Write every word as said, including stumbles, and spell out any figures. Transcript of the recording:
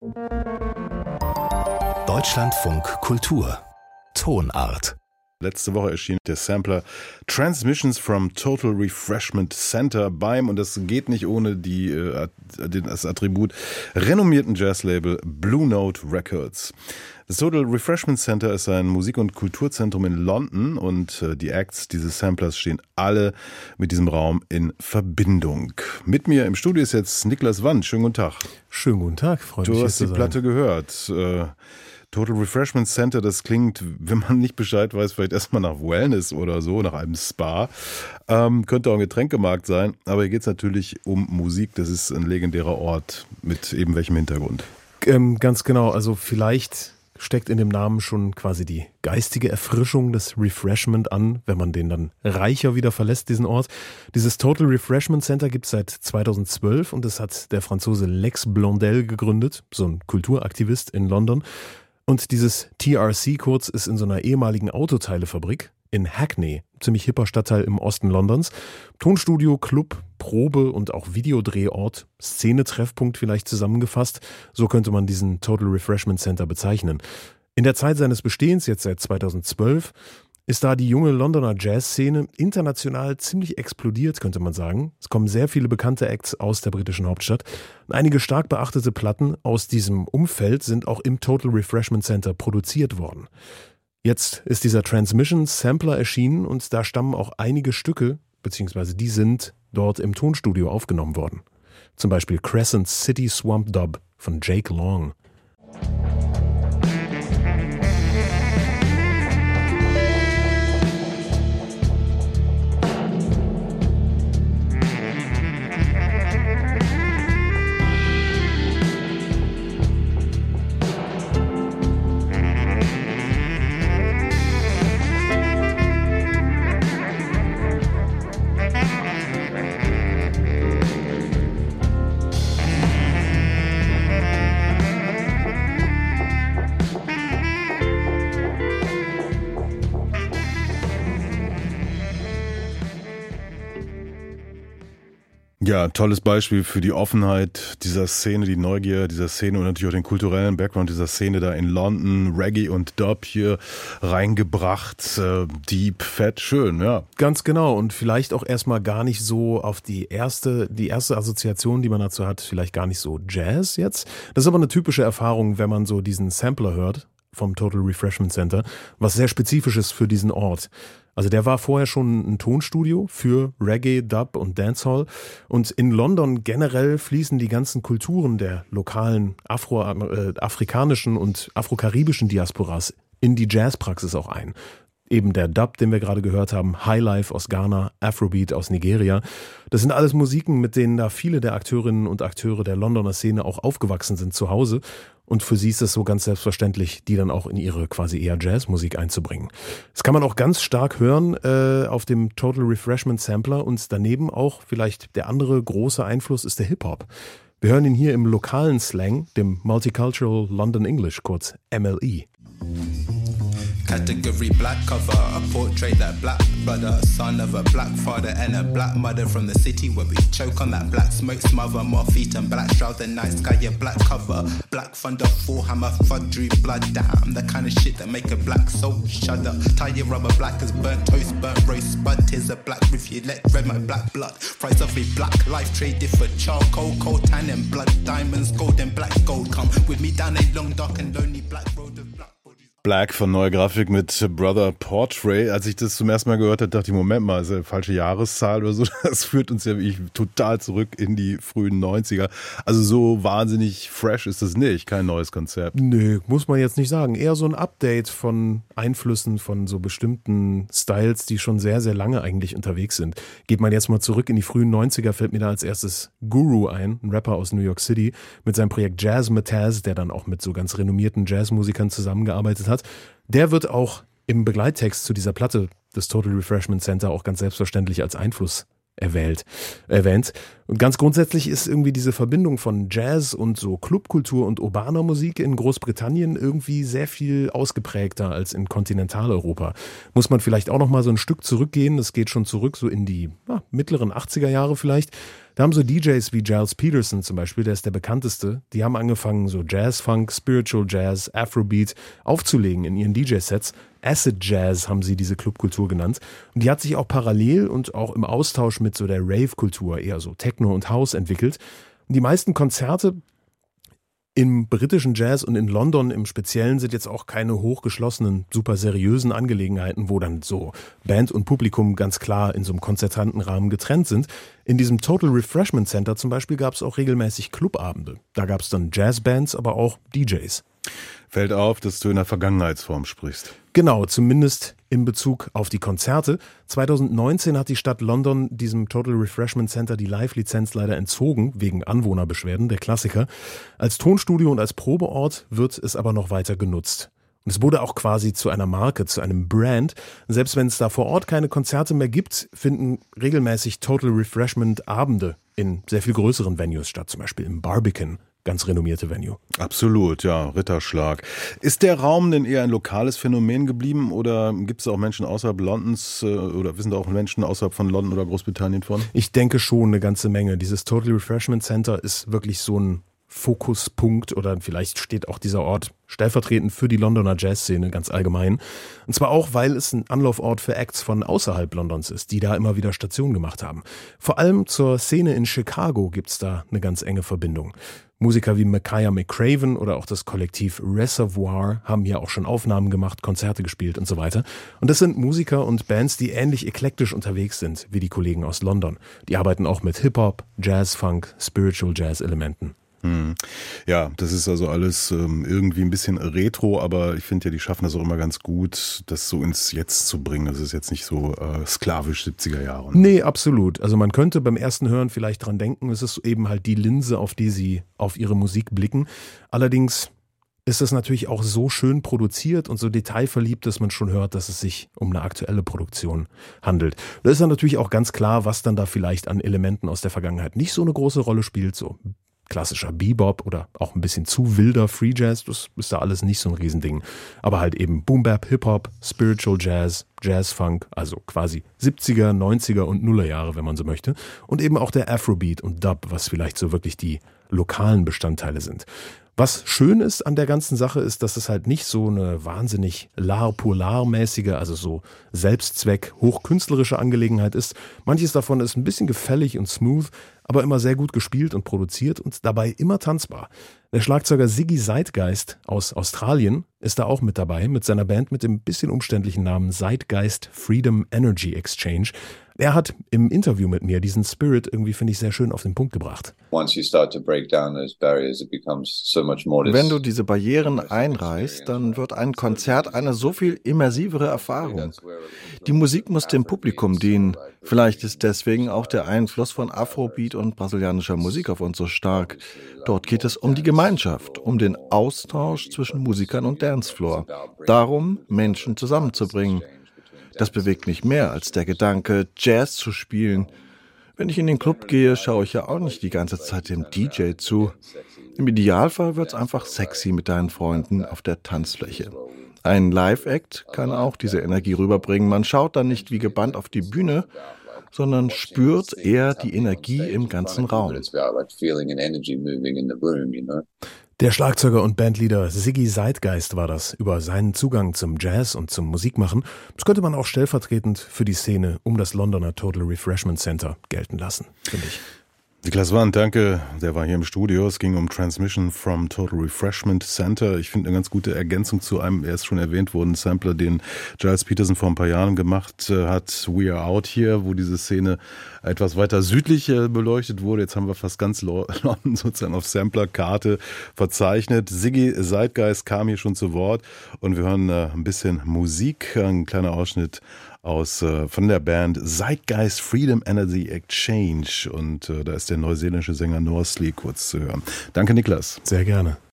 Deutschlandfunk Kultur Tonart. Letzte Woche erschien der Sampler Transmissions from Total Refreshment Center beim, und das geht nicht ohne die, äh, das Attribut, renommierten Jazzlabel Blue Note Records. Das Total Refreshment Center ist ein Musik- und Kulturzentrum in London, und äh, die Acts dieses Samplers stehen alle mit diesem Raum in Verbindung. Mit mir im Studio ist jetzt Niklas Wandt. Schönen guten Tag. Schönen guten Tag, freut mich. Du hast die Platte gehört. Äh, Total Refreshment Center, das klingt, wenn man nicht Bescheid weiß, vielleicht erstmal nach Wellness oder so, nach einem Spa. Ähm, könnte auch ein Getränkemarkt sein, aber hier geht es natürlich um Musik. Das ist ein legendärer Ort mit eben welchem Hintergrund. Ähm, ganz genau, also vielleicht steckt in dem Namen schon quasi die geistige Erfrischung, das Refreshment an, wenn man den dann reicher wieder verlässt, diesen Ort. Dieses Total Refreshment Center gibt es seit zweitausendzwölf und das hat der Franzose Lex Blondel gegründet, so ein Kulturaktivist in London. Und dieses T R C kurz ist in so einer ehemaligen Autoteilefabrik in Hackney, ziemlich hipper Stadtteil im Osten Londons. Tonstudio, Club, Probe und auch Videodrehort, Szene-Treffpunkt vielleicht zusammengefasst. So könnte man diesen Total Refreshment Center bezeichnen. In der Zeit seines Bestehens, jetzt seit zweitausendzwölf, ist da die junge Londoner Jazzszene international ziemlich explodiert, könnte man sagen. Es kommen sehr viele bekannte Acts aus der britischen Hauptstadt. Einige stark beachtete Platten aus diesem Umfeld sind auch im Total Refreshment Center produziert worden. Jetzt ist dieser Transmission Sampler erschienen und da stammen auch einige Stücke, beziehungsweise die sind dort im Tonstudio aufgenommen worden. Zum Beispiel Crescent City Swamp Dub von Jake Long. Ja, tolles Beispiel für die Offenheit dieser Szene, die Neugier dieser Szene und natürlich auch den kulturellen Background dieser Szene da in London. Reggae und Dub hier reingebracht, äh, deep, fett, schön, ja. Ganz genau, und vielleicht auch erstmal gar nicht so auf die erste, die erste Assoziation, die man dazu hat, vielleicht gar nicht so Jazz jetzt. Das ist aber eine typische Erfahrung, wenn man so diesen Sampler hört vom Total Refreshment Center, was sehr spezifisch ist für diesen Ort. Also der war vorher schon ein Tonstudio für Reggae, Dub und Dancehall. Und in London generell fließen die ganzen Kulturen der lokalen Afro, äh, afrikanischen und afrokaribischen Diasporas in die Jazzpraxis auch ein. Eben der Dub, den wir gerade gehört haben, Highlife aus Ghana, Afrobeat aus Nigeria. Das sind alles Musiken, mit denen da viele der Akteurinnen und Akteure der Londoner Szene auch aufgewachsen sind zu Hause. Und für sie ist es so ganz selbstverständlich, die dann auch in ihre quasi eher Jazzmusik einzubringen. Das kann man auch ganz stark hören äh, auf dem Total Refreshment Sampler. Und daneben auch vielleicht der andere große Einfluss ist der Hip-Hop. Wir hören ihn hier im lokalen Slang, dem Multicultural London English, kurz M L E. Category black cover, a portrait that black brother, son of a black father and a black mother from the city where we choke on that black smoke, smother more feet and black shroud the night sky, a black cover, black thunder, full hammer, fudgery, blood, damn, the kind of shit that make a black soul shudder. Tie your rubber black as burnt toast, burnt roast, spud, tis a black roof, you let red my black blood, price of a black life traded for charcoal, cold tan and blood, diamonds, gold and black gold, come with me down a long dark and lonely black road of black. Black von Neue Grafik mit Brother Portrait. Als ich das zum ersten Mal gehört habe, dachte ich, Moment mal, ist eine falsche Jahreszahl oder so. Das führt uns ja wirklich total zurück in die frühen neunziger. Also so wahnsinnig fresh ist das nicht, kein neues Konzept. Nö, muss man jetzt nicht sagen. Eher so ein Update von Einflüssen von so bestimmten Styles, die schon sehr, sehr lange eigentlich unterwegs sind. Geht man jetzt mal zurück in die frühen neunziger, fällt mir da als erstes Guru ein, ein Rapper aus New York City, mit seinem Projekt Jazzmatazz, der dann auch mit so ganz renommierten Jazzmusikern zusammengearbeitet hat. Hat. Der wird auch im Begleittext zu dieser Platte des Total Refreshment Center auch ganz selbstverständlich als Einfluss erwählt, erwähnt. Und ganz grundsätzlich ist irgendwie diese Verbindung von Jazz und so Clubkultur und urbaner Musik in Großbritannien irgendwie sehr viel ausgeprägter als in Kontinentaleuropa. Muss man vielleicht auch noch mal so ein Stück zurückgehen, das geht schon zurück so in die ja, mittleren achtziger Jahre vielleicht. Da haben so D Js wie Giles Peterson zum Beispiel, der ist der bekannteste, die haben angefangen so Jazz, Funk, Spiritual Jazz, Afrobeat aufzulegen in ihren D J-Sets. Acid Jazz haben sie diese Clubkultur genannt. Und die hat sich auch parallel und auch im Austausch mit so der Rave-Kultur, eher so Techno und House entwickelt. Und die meisten Konzerte im britischen Jazz und in London im Speziellen sind jetzt auch keine hochgeschlossenen, super seriösen Angelegenheiten, wo dann so Band und Publikum ganz klar in so einem konzertanten Rahmen getrennt sind. In diesem Total Refreshment Center zum Beispiel gab es auch regelmäßig Clubabende. Da gab es dann Jazzbands, aber auch D Js. Fällt auf, dass du in der Vergangenheitsform sprichst. Genau, zumindest in Bezug auf die Konzerte. zweitausendneunzehn hat die Stadt London diesem Total Refreshment Center die Live-Lizenz leider entzogen, wegen Anwohnerbeschwerden, der Klassiker. Als Tonstudio und als Probeort wird es aber noch weiter genutzt. Und es wurde auch quasi zu einer Marke, zu einem Brand. Selbst wenn es da vor Ort keine Konzerte mehr gibt, finden regelmäßig Total Refreshment Abende in sehr viel größeren Venues statt, zum Beispiel im Barbican. Ganz renommierte Venue. Absolut, ja, Ritterschlag. Ist der Raum denn eher ein lokales Phänomen geblieben oder gibt es auch Menschen außerhalb Londons äh, oder wissen da auch Menschen außerhalb von London oder Großbritannien von? Ich denke schon eine ganze Menge. Dieses Total Refreshment Center ist wirklich so ein Fokuspunkt oder vielleicht steht auch dieser Ort stellvertretend für die Londoner Jazzszene ganz allgemein. Und zwar auch, weil es ein Anlaufort für Acts von außerhalb Londons ist, die da immer wieder Station gemacht haben. Vor allem zur Szene in Chicago gibt's da eine ganz enge Verbindung. Musiker wie Micaiah McCraven oder auch das Kollektiv Reservoir haben hier auch schon Aufnahmen gemacht, Konzerte gespielt und so weiter. Und das sind Musiker und Bands, die ähnlich eklektisch unterwegs sind wie die Kollegen aus London. Die arbeiten auch mit Hip-Hop, Jazz, Funk, Spiritual Jazz-Elementen. Hm. Ja, das ist also alles ähm, irgendwie ein bisschen retro, aber ich finde ja, die schaffen das auch immer ganz gut, das so ins Jetzt zu bringen. Das ist jetzt nicht so äh, sklavisch siebziger Jahre. Nee, absolut. Also man könnte beim ersten Hören vielleicht dran denken, es ist eben halt die Linse, auf die sie auf ihre Musik blicken. Allerdings ist es natürlich auch so schön produziert und so detailverliebt, dass man schon hört, dass es sich um eine aktuelle Produktion handelt. Da ist dann natürlich auch ganz klar, was dann da vielleicht an Elementen aus der Vergangenheit nicht so eine große Rolle spielt, so klassischer Bebop oder auch ein bisschen zu wilder Free Jazz, das ist da alles nicht so ein Riesending. Aber halt eben Boom Bap, Hip-Hop, Spiritual Jazz, Jazz Funk, also quasi siebziger, neunziger und Nullerjahre, wenn man so möchte. Und eben auch der Afrobeat und Dub, was vielleicht so wirklich die lokalen Bestandteile sind. Was schön ist an der ganzen Sache ist, dass es halt nicht so eine wahnsinnig lar-polar-mäßige, also so Selbstzweck, hochkünstlerische Angelegenheit ist. Manches davon ist ein bisschen gefällig und smooth, aber immer sehr gut gespielt und produziert und dabei immer tanzbar. Der Schlagzeuger Ziggy Zeitgeist aus Australien ist da auch mit dabei, mit seiner Band mit dem bisschen umständlichen Namen Zeitgeist Freedom Energy Exchange. Er hat im Interview mit mir diesen Spirit irgendwie, finde ich, sehr schön auf den Punkt gebracht. Wenn du diese Barrieren einreißt, dann wird ein Konzert eine so viel immersivere Erfahrung. Die Musik muss dem Publikum dienen. Vielleicht ist deswegen auch der Einfluss von Afrobeat und brasilianischer Musik auf uns so stark. Dort geht es um die Gemeinschaft, um den Austausch zwischen Musikern und Dancefloor. Darum, Menschen zusammenzubringen. Das bewegt mich mehr als der Gedanke, Jazz zu spielen. Wenn ich in den Club gehe, schaue ich ja auch nicht die ganze Zeit dem D J zu. Im Idealfall wird's einfach sexy mit deinen Freunden auf der Tanzfläche. Ein Live-Act kann auch diese Energie rüberbringen. Man schaut dann nicht wie gebannt auf die Bühne, sondern spürt eher die Energie im ganzen Raum. Der Schlagzeuger und Bandleader Ziggy Zeitgeist war das, über seinen Zugang zum Jazz und zum Musikmachen. Das könnte man auch stellvertretend für die Szene um das Londoner Total Refreshment Center gelten lassen, finde ich. Niklas Wand, danke. Der war hier im Studio. Es ging um Transmission from Total Refreshment Center. Ich finde eine ganz gute Ergänzung zu einem, er ist schon erwähnt worden, Sampler, den Giles Peterson vor ein paar Jahren gemacht hat, We Are Out Here, wo diese Szene etwas weiter südlich beleuchtet wurde. Jetzt haben wir fast ganz London sozusagen auf Samplerkarte verzeichnet. Ziggy Zeitgeist kam hier schon zu Wort und wir hören ein bisschen Musik, ein kleiner Ausschnitt aus äh, von der Band Zeitgeist Freedom Energy Exchange und äh, da ist der neuseeländische Sänger Norsley kurz zu hören. Danke, Niklas. Sehr gerne.